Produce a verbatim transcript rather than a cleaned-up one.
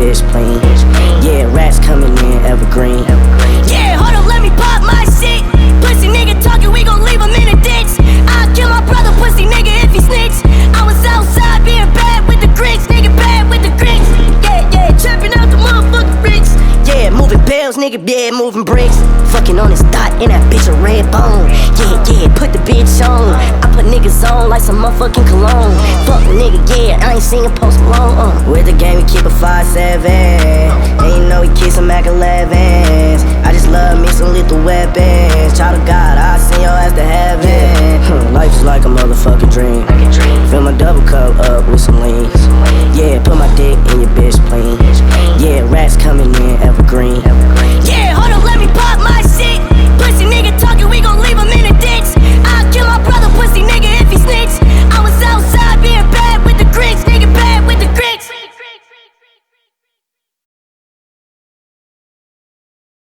bitch clean. Yeah, rats coming in evergreen. Yeah, hold up, let me pop my shit. Pussy nigga talking, we gon' leave him in a ditch. I'll kill my brother, pussy nigga, if he snitch. I was outside being bad with the grits, nigga, bad with the grits. Yeah, yeah, trapping out the motherfucking bricks. Yeah, moving bells, nigga, yeah, moving bricks. Fucking on his dot and that bitch a red bone. Yeah, yeah, put the bitch on. I put niggas on like some motherfucking cologne. Fuck a nigga, yeah, I ain't seen a Post Malone. Uh. With the game, we keep a five seven. And you know we kick some Mac elevens. I just love me some lethal weapons. Child of God, I'll send your ass to heaven. Huh, life is like a motherfucking dream. Fill my double cup up with some lean. Yeah, put my dick in your bitch.